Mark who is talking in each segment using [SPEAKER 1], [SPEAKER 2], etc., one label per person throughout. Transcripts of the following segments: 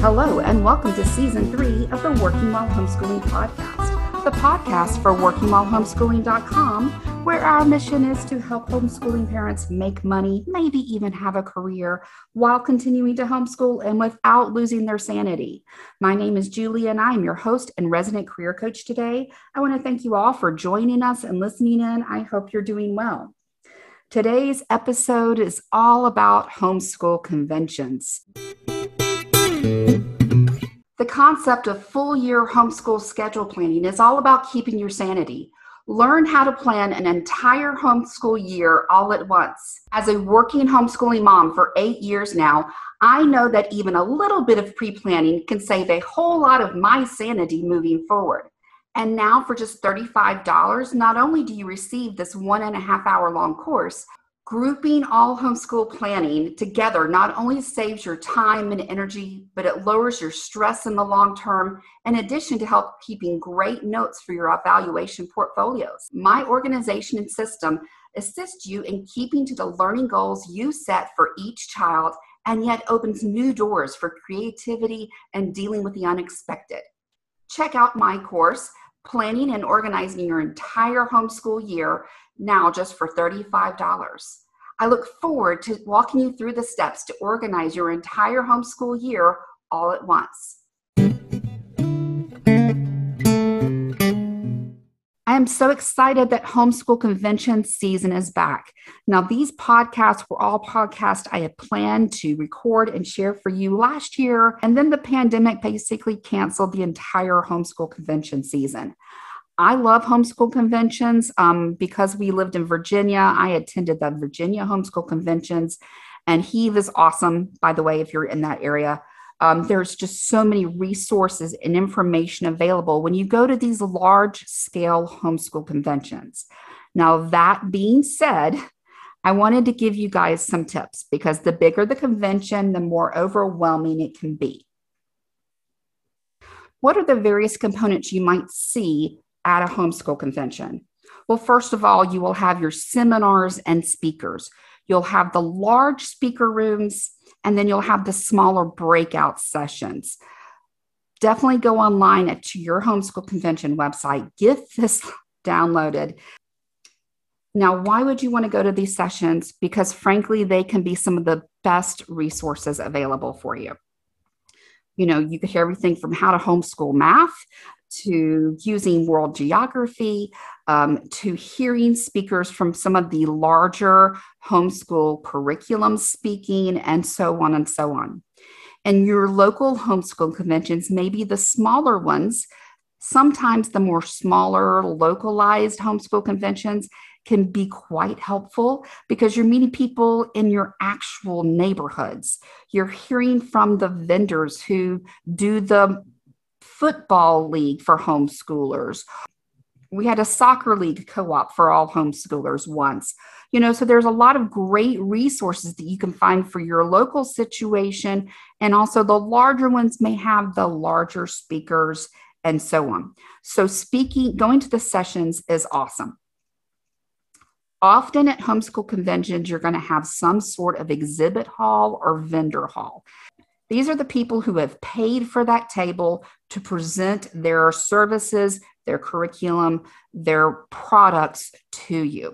[SPEAKER 1] Hello, and welcome to Season 3 of the Working While Homeschooling podcast, the podcast for workingwhilehomeschooling.com, where our mission is to help homeschooling parents make money, maybe even have a career, while continuing to homeschool and without losing their sanity. My name is Julie, and I am your host and resident career coach today. I want to thank you all for joining us and listening in. I hope you're doing well. Today's episode is all about homeschool conventions. The concept of full-year homeschool schedule planning is all about keeping your sanity. Learn how to plan an entire homeschool year all at once. As a working homeschooling mom for 8 years now, I know that even a little bit of pre-planning can save a whole lot of my sanity moving forward. And now for just $35, not only do you receive this 1.5 hour long course, grouping all homeschool planning together not only saves your time and energy, but it lowers your stress in the long term, in addition to help keeping great notes for your evaluation portfolios. My organization and system assists you in keeping to the learning goals you set for each child, and yet opens new doors for creativity and dealing with the unexpected. Check out my course, Planning and Organizing Your Entire Homeschool Year, now just for $35. I look forward to walking you through the steps to organize your entire homeschool year all at once. I am so excited that homeschool convention season is back. Now, these podcasts were all podcasts I had planned to record and share for you last year, and then the pandemic basically canceled the entire homeschool convention season. I love homeschool conventions because we lived in Virginia. I attended the Virginia homeschool conventions, and Heave is awesome, by the way, if you're in that area. There's just so many resources and information available when you go to these large-scale homeschool conventions. Now, that being said, I wanted to give you guys some tips because the bigger the convention, the more overwhelming it can be. What are the various components you might see at a homeschool convention? Well, first of all, you will have your seminars and speakers. You'll have the large speaker rooms, and then you'll have the smaller breakout sessions. Definitely go online to your homeschool convention website. Get this downloaded. Now, why would you want to go to these sessions? Because frankly, they can be some of the best resources available for you. You know, you could hear everything from how to homeschool math, to using world geography, to hearing speakers from some of the larger homeschool curriculums speaking, and so on and so on. And your local homeschool conventions, maybe the smaller ones, sometimes the more smaller localized homeschool conventions can be quite helpful because you're meeting people in your actual neighborhoods. You're hearing from the vendors who do the football league for homeschoolers. We had a soccer league co-op for all homeschoolers once. You know, so there's a lot of great resources that you can find for your local situation. And also the larger ones may have the larger speakers and so on. So going to the sessions is awesome. Often at homeschool conventions, you're going to have some sort of exhibit hall or vendor hall. These are the people who have paid for that table to present their services, their curriculum, their products to you.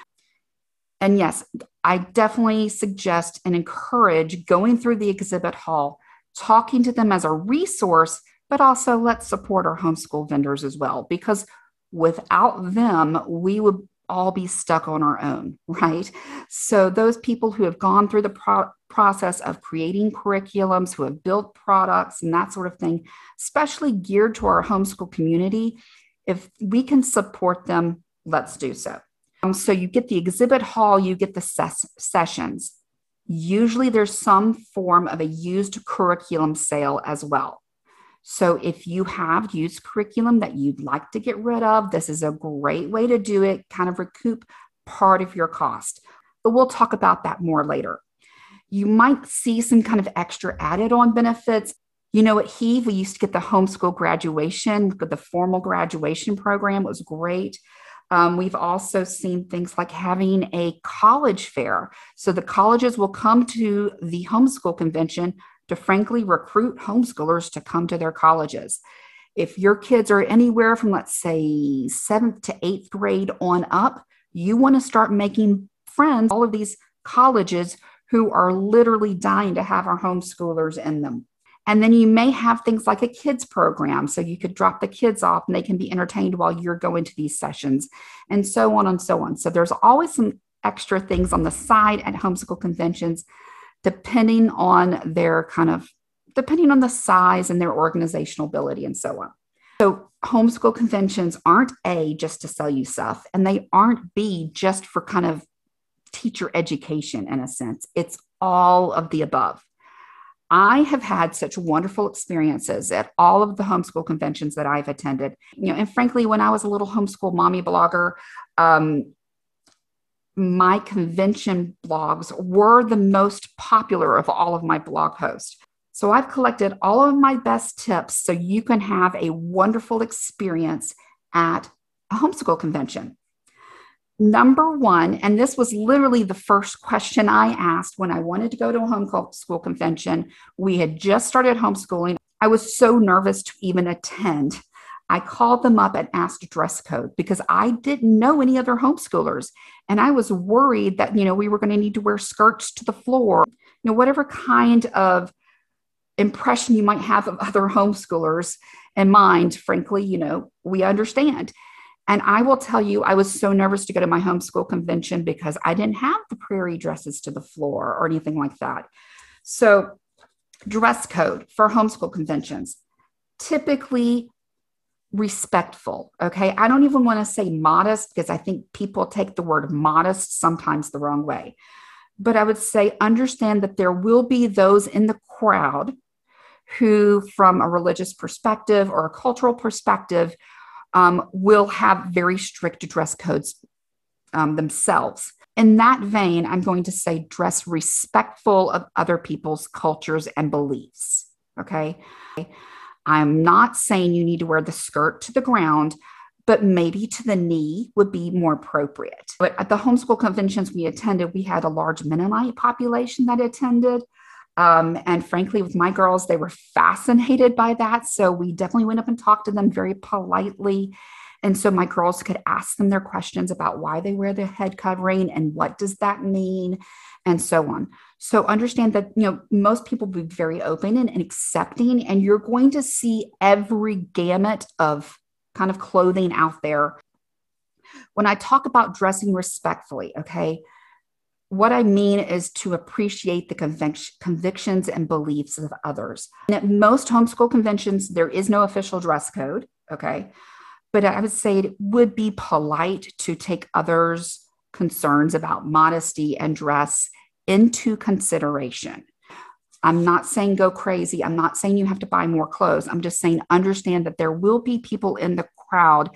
[SPEAKER 1] And yes, I definitely suggest and encourage going through the exhibit hall, talking to them as a resource, but also let's support our homeschool vendors as well, because without them, we would all be stuck on our own, right? So those people who have gone through the process of creating curriculums, who have built products and that sort of thing, especially geared to our homeschool community, if we can support them, let's do so. So you get the exhibit hall, you get the sessions. Usually there's some form of a used curriculum sale as well. So if you have used curriculum that you'd like to get rid of, this is a great way to do it, kind of recoup part of your cost. But we'll talk about that more later. You might see some kind of extra added on benefits. You know, at Heave, we used to get the homeschool graduation, the formal graduation program. It was great. We've also seen things like having a college fair. So the colleges will come to the homeschool convention to frankly recruit homeschoolers to come to their colleges. If your kids are anywhere from, let's say, seventh to eighth grade on up, you want to start making friends, all of these colleges who are literally dying to have our homeschoolers in them. And then you may have things like a kids program. So you could drop the kids off and they can be entertained while you're going to these sessions, and so on and so on. So there's always some extra things on the side at homeschool conventions, depending on depending on the size and their organizational ability and so on. So homeschool conventions aren't A, just to sell you stuff, and they aren't B, just for kind of teacher education in a sense. It's all of the above. I have had such wonderful experiences at all of the homeschool conventions that I've attended. And frankly, when I was a little homeschool mommy blogger, my convention blogs were the most popular of all of my blog posts. So I've collected all of my best tips so you can have a wonderful experience at a homeschool convention. Number one, and this was literally the first question I asked when I wanted to go to a homeschool convention. We had just started homeschooling. I was so nervous to even attend. I called them up and asked dress code because I didn't know any other homeschoolers. And I was worried that, we were going to need to wear skirts to the floor, whatever kind of impression you might have of other homeschoolers in mind. Frankly, we understand. And I will tell you, I was so nervous to go to my homeschool convention because I didn't have the prairie dresses to the floor or anything like that. So dress code for homeschool conventions, typically respectful. Okay. I don't even want to say modest because I think people take the word modest sometimes the wrong way. But I would say understand that there will be those in the crowd who, from a religious perspective or a cultural perspective, will have very strict dress codes themselves. In that vein, I'm going to say dress respectful of other people's cultures and beliefs. Okay. I'm not saying you need to wear the skirt to the ground, but maybe to the knee would be more appropriate. But at the homeschool conventions we attended, we had a large Mennonite population that attended. And frankly, with my girls, they were fascinated by that. So we definitely went up and talked to them very politely. And so my girls could ask them their questions about why they wear the head covering and what does that mean, and so on. So understand that, most people will be very open and accepting, and you're going to see every gamut of kind of clothing out there. When I talk about dressing respectfully, okay, what I mean is to appreciate the convictions and beliefs of others. And at most homeschool conventions, there is no official dress code, okay? But I would say it would be polite to take others' concerns about modesty and dress into consideration. I'm not saying go crazy. I'm not saying you have to buy more clothes. I'm just saying understand that there will be people in the crowd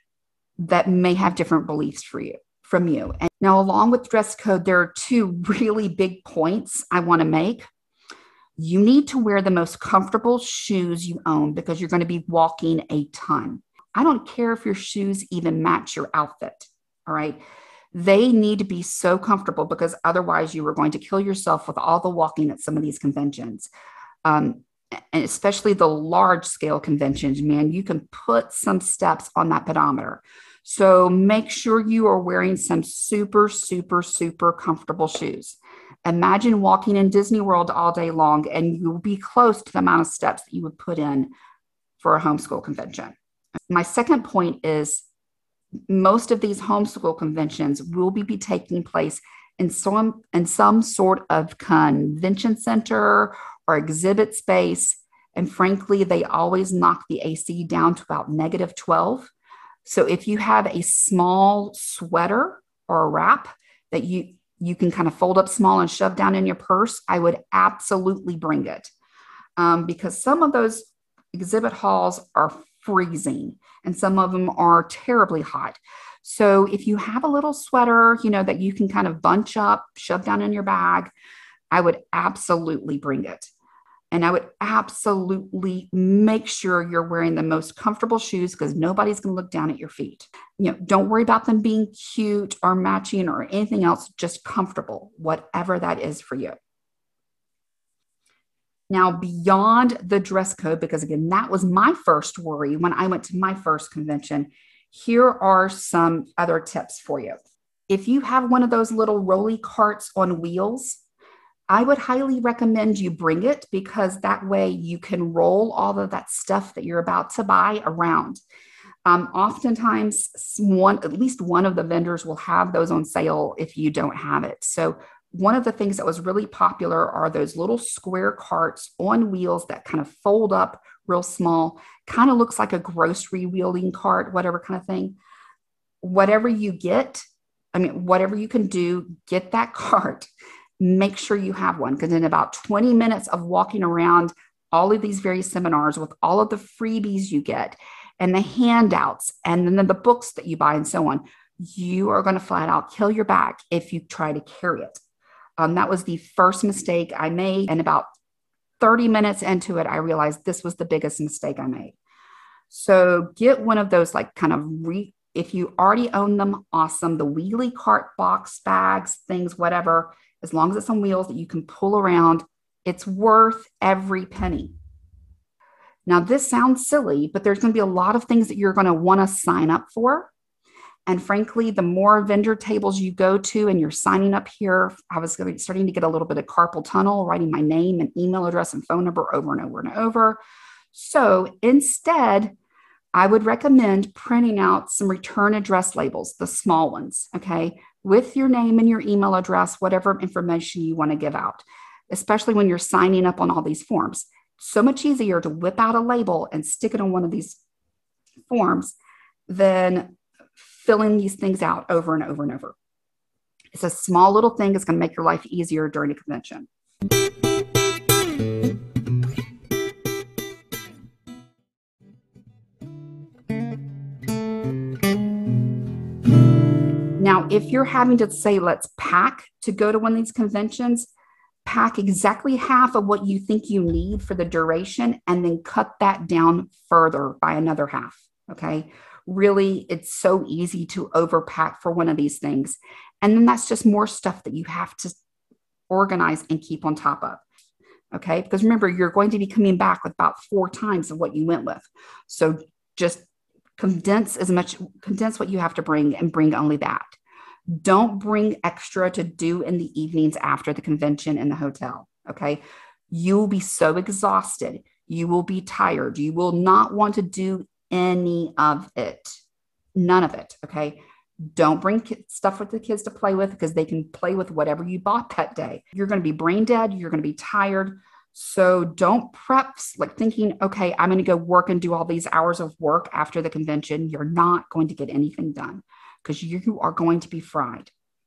[SPEAKER 1] that may have different beliefs from you. And now, along with dress code, there are two really big points I want to make. You need to wear the most comfortable shoes you own because you're going to be walking a ton. I don't care if your shoes even match your outfit. All right. They need to be so comfortable because otherwise you are going to kill yourself with all the walking at some of these conventions. And especially the large scale conventions, man, you can put some steps on that pedometer. So make sure you are wearing some super, super, super comfortable shoes. Imagine walking in Disney World all day long and you'll be close to the amount of steps that you would put in for a homeschool convention. My second point is most of these homeschool conventions will be taking place in some sort of convention center or exhibit space. And frankly, they always knock the AC down to about -12. So if you have a small sweater or a wrap that you can kind of fold up small and shove down in your purse, I would absolutely bring it. Because some of those exhibit halls are freezing and some of them are terribly hot. So if you have a little sweater, that you can kind of bunch up, shove down in your bag, I would absolutely bring it. And I would absolutely make sure you're wearing the most comfortable shoes because nobody's going to look down at your feet. Don't worry about them being cute or matching or anything else, just comfortable, whatever that is for you. Now, beyond the dress code, because again, that was my first worry when I went to my first convention, here are some other tips for you. If you have one of those little rolly carts on wheels, I would highly recommend you bring it, because that way you can roll all of that stuff that you're about to buy around. Oftentimes, at least one of the vendors will have those on sale if you don't have it. So one of the things that was really popular are those little square carts on wheels that kind of fold up real small, kind of looks like a grocery wheeling cart, whatever kind of thing. Whatever you get, whatever you can do, get that cart. Make sure you have one, because in about 20 minutes of walking around all of these various seminars with all of the freebies you get and the handouts and then the books that you buy and so on, you are going to flat out kill your back if you try to carry it. That was the first mistake I made. And about 30 minutes into it, I realized this was the biggest mistake I made. So get one of those, like if you already own them, awesome. The wheelie cart box bags, things, whatever, as long as it's on wheels that you can pull around, it's worth every penny. Now, this sounds silly, but there's going to be a lot of things that you're going to want to sign up for. And frankly, the more vendor tables you go to and you're signing up here, I was starting to get a little bit of carpal tunnel, writing my name and email address and phone number over and over and over. So instead, I would recommend printing out some return address labels, the small ones, okay, with your name and your email address, whatever information you want to give out, especially when you're signing up on all these forms. So much easier to whip out a label and stick it on one of these forms than filling these things out over and over and over. It's a small little thing that's going to make your life easier during a convention. Now, if you're having to say, let's pack to go to one of these conventions, pack exactly half of what you think you need for the duration and then cut that down further by another half, okay? Really, it's so easy to overpack for one of these things. And then that's just more stuff that you have to organize and keep on top of. Okay. Because remember, you're going to be coming back with about 4 times of what you went with. So just condense what you have to bring and bring only that. Don't bring extra to do in the evenings after the convention in the hotel. Okay. You'll be so exhausted. You will be tired. You will not want to do any of it. None of it. Okay. Don't bring stuff for the kids to play with, because they can play with whatever you bought that day. You're going to be brain dead. You're going to be tired. So don't prep like thinking, okay, I'm going to go work and do all these hours of work after the convention. You're not going to get anything done because you are going to be fried.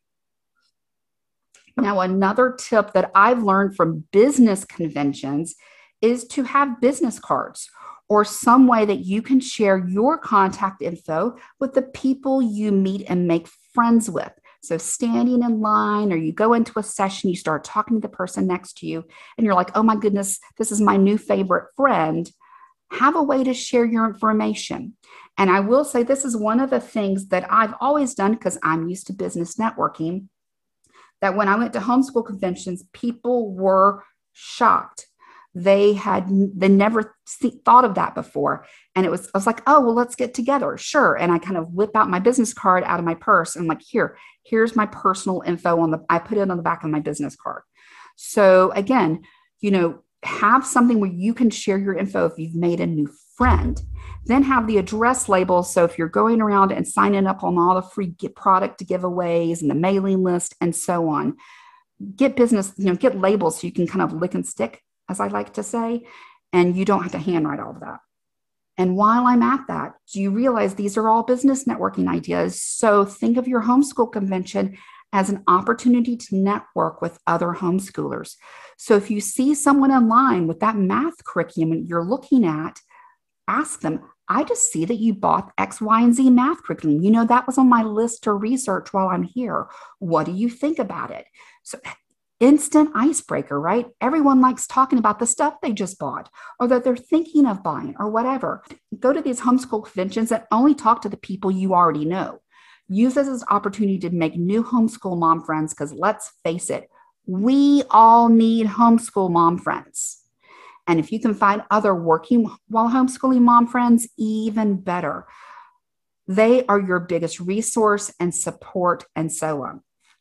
[SPEAKER 1] Now, another tip that I've learned from business conventions is to have business cards or some way that you can share your contact info with the people you meet and make friends with. So standing in line, or you go into a session, you start talking to the person next to you, and you're like, oh my goodness, this is my new favorite friend. Have a way to share your information. And I will say this is one of the things that I've always done, because I'm used to business networking, that when I went to homeschool conventions, people were shocked. They never thought of that before. And I was like, oh, well, let's get together. Sure. And I kind of whip out my business card out of my purse. And I'm like, here's my personal info I put it on the back of my business card. So again, have something where you can share your info if you've made a new friend. Then have the address label. So if you're going around and signing up on all the free product giveaways and the mailing list and so on, get labels so you can kind of lick and stick, as I like to say, and you don't have to handwrite all of that. And while I'm at that, do you realize these are all business networking ideas? So think of your homeschool convention as an opportunity to network with other homeschoolers. So if you see someone online with that math curriculum you're looking at, ask them, I just see that you bought X, Y, and Z math curriculum. That was on my list to research while I'm here. What do you think about it? So instant icebreaker, right? Everyone likes talking about the stuff they just bought or that they're thinking of buying or whatever. Go to these homeschool conventions and only talk to the people you already know. Use this as an opportunity to make new homeschool mom friends, because let's face it, we all need homeschool mom friends. And if you can find other working while homeschooling mom friends, even better. They are your biggest resource and support and so on.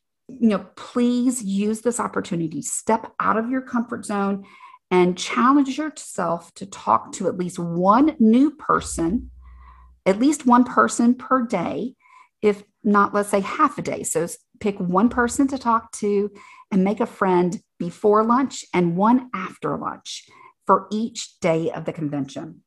[SPEAKER 1] Please use this opportunity. Step out of your comfort zone and challenge yourself to talk to at least one new person, at least one person per day, if not, let's say half a day. So pick one person to talk to and make a friend before lunch and one after lunch for each day of the convention.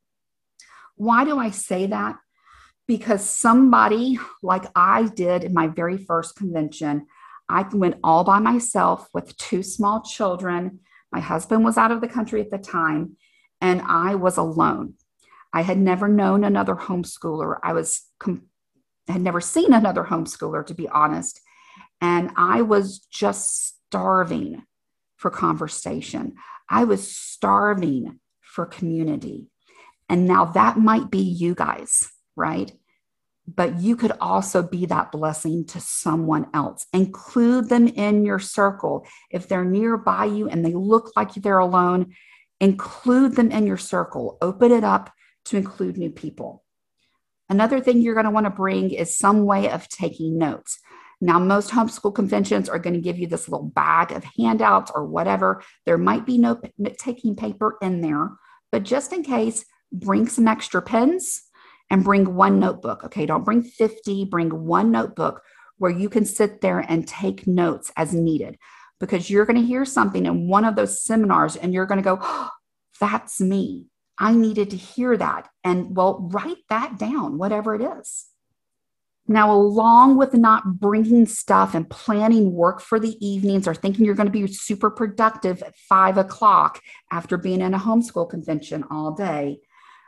[SPEAKER 1] Why do I say that? Because somebody like I did in my very first convention, I went all by myself with 2 small children. My husband was out of the country at the time, and I was alone. I had never known another homeschooler. I had never seen another homeschooler, to be honest. And I was just starving for conversation. I was starving for community. And now that might be you guys, right? But you could also be that blessing to someone else. Include them in your circle. If they're nearby you and they look like they're alone, include them in your circle. Open it up to include new people. Another thing you're going to want to bring is some way of taking notes. Now, most homeschool conventions are going to give you this little bag of handouts or whatever. There might be no taking paper in there, but just in case, bring some extra pens and bring one notebook. Okay, don't bring 50, bring one notebook where you can sit there and take notes as needed, because you're going to hear something in one of those seminars and you're going to go, oh, that's me. I needed to hear that. And well, write that down, whatever it is. Now, along with not bringing stuff and planning work for the evenings or thinking you're going to be super productive at 5 o'clock after being in a homeschool convention all day,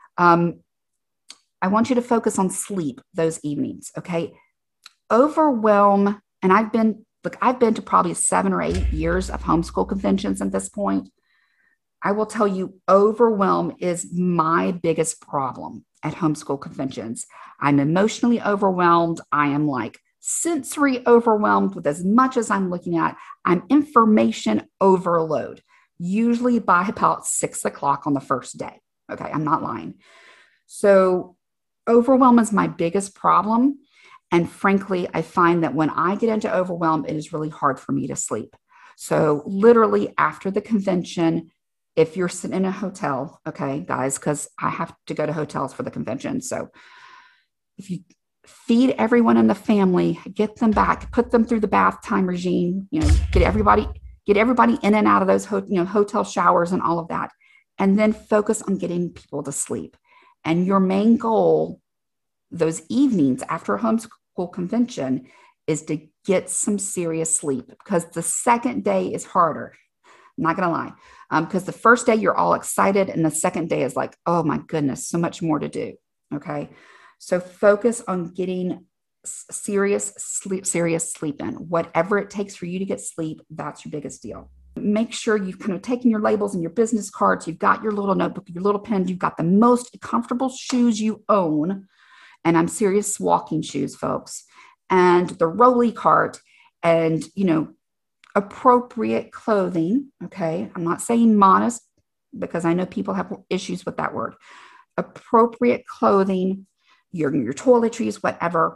[SPEAKER 1] I want you to focus on sleep those evenings, okay? Overwhelm, and I've been to probably 7 or 8 years of homeschool conventions at this point. I will tell you, overwhelm is my biggest problem at homeschool conventions. I'm emotionally overwhelmed. I am like sensory overwhelmed with as much as I'm looking at. I'm information overload, usually by about 6 o'clock on the first day. Okay, I'm not lying. So overwhelm is my biggest problem. And frankly, I find that when I get into overwhelm, it is really hard for me to sleep. So literally after the convention, if you're sitting in a hotel, okay, guys, because I have to go to hotels for the convention. So if you feed everyone in the family, get them back, put them through the bath time regime, get everybody in and out of those hotel showers and all of that. And then focus on getting people to sleep. And your main goal those evenings after a homeschool convention is to get some serious sleep, because the second day is harder. I'm not going to lie. Because the first day you're all excited and the second day is like, oh my goodness, so much more to do. Okay. So focus on getting serious sleep in. Whatever it takes for you to get sleep, that's your biggest deal. Make sure you've kind of taken your labels and your business cards. You've got your little notebook, your little pen. You've got the most comfortable shoes you own. And I'm serious, walking shoes, folks. And the rolly cart and, appropriate clothing. Okay. I'm not saying modest, because I know people have issues with that word. Appropriate clothing, your toiletries, whatever.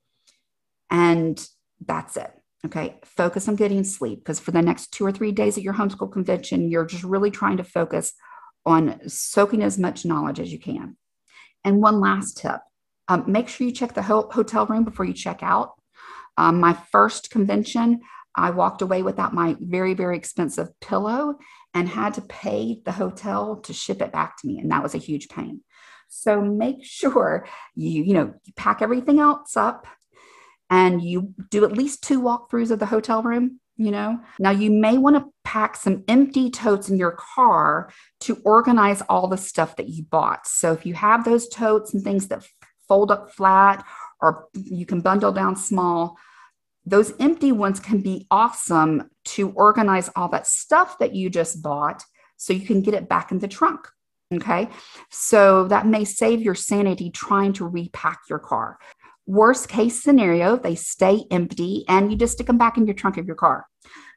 [SPEAKER 1] And that's it. Okay. Focus on getting sleep, because for the next 2 or 3 days at your homeschool convention, you're just really trying to focus on soaking as much knowledge as you can. And one last tip, make sure you check the hotel room before you check out. My first convention, I walked away without my very, very expensive pillow and had to pay the hotel to ship it back to me. And that was a huge pain. So make sure you pack everything else up and you do at least 2 walkthroughs of the hotel room. Now you may want to pack some empty totes in your car to organize all the stuff that you bought. So if you have those totes and things that fold up flat, or you can bundle down small, those empty ones can be awesome to organize all that stuff that you just bought so you can get it back in the trunk. Okay. So that may save your sanity trying to repack your car. Worst case scenario, they stay empty and you just stick them back in your trunk of your car.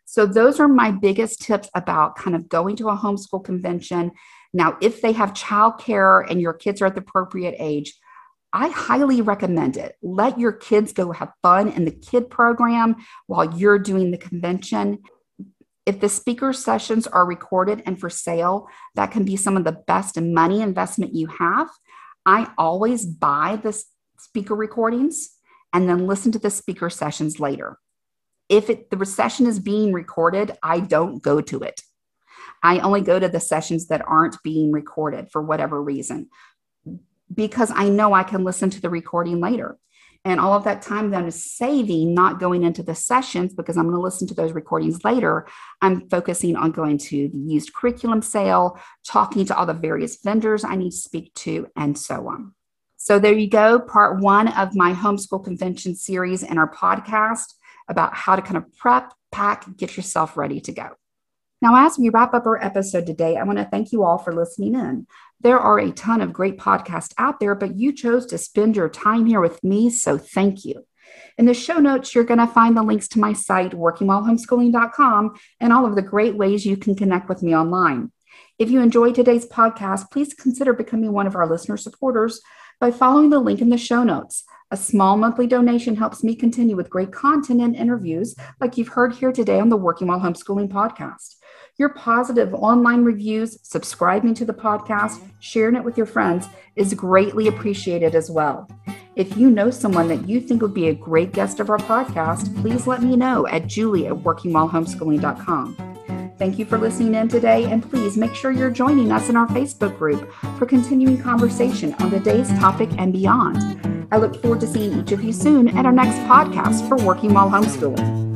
[SPEAKER 1] So those are my biggest tips about kind of going to a homeschool convention. Now, if they have childcare and your kids are at the appropriate age, I highly recommend it. Let your kids go have fun in the kid program while you're doing the convention. If the speaker sessions are recorded and for sale, that can be some of the best money investment you have. I always buy the speaker recordings and then listen to the speaker sessions later. If the session is being recorded, I don't go to it. I only go to the sessions that aren't being recorded for whatever reason, because I know I can listen to the recording later. And all of that time that I'm saving, not going into the sessions because I'm going to listen to those recordings later, I'm focusing on going to the used curriculum sale, talking to all the various vendors I need to speak to, and so on. So there you go, part 1 of my homeschool convention series and our podcast about how to kind of prep, pack, get yourself ready to go. Now, as we wrap up our episode today, I want to thank you all for listening in. There are a ton of great podcasts out there, but you chose to spend your time here with me, so thank you. In the show notes, you're going to find the links to my site, workingwhilehomeschooling.com, and all of the great ways you can connect with me online. If you enjoyed today's podcast, please consider becoming one of our listener supporters by following the link in the show notes. A small monthly donation helps me continue with great content and interviews like you've heard here today on the Working While Homeschooling podcast. Your positive online reviews, subscribing to the podcast, sharing it with your friends is greatly appreciated as well. If you know someone that you think would be a great guest of our podcast, please let me know at julie@workingwhilehomeschooling.com. Thank you for listening in today, and please make sure you're joining us in our Facebook group for continuing conversation on the day's topic and beyond. I look forward to seeing each of you soon at our next podcast for Working While Homeschooling.